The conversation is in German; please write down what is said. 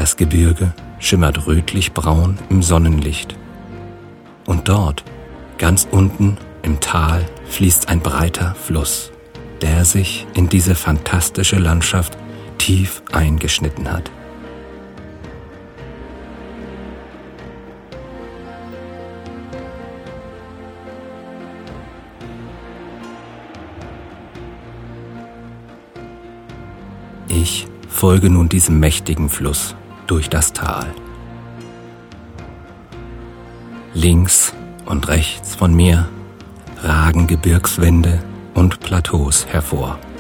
Das Gebirge schimmert rötlich-braun im Sonnenlicht. Und dort, ganz unten im Tal, fließt ein breiter Fluss, der sich in diese fantastische Landschaft tief eingeschnitten hat. Ich folge nun diesem mächtigen Fluss durch das Tal. Links und rechts von mir ragen Gebirgswände und Plateaus hervor.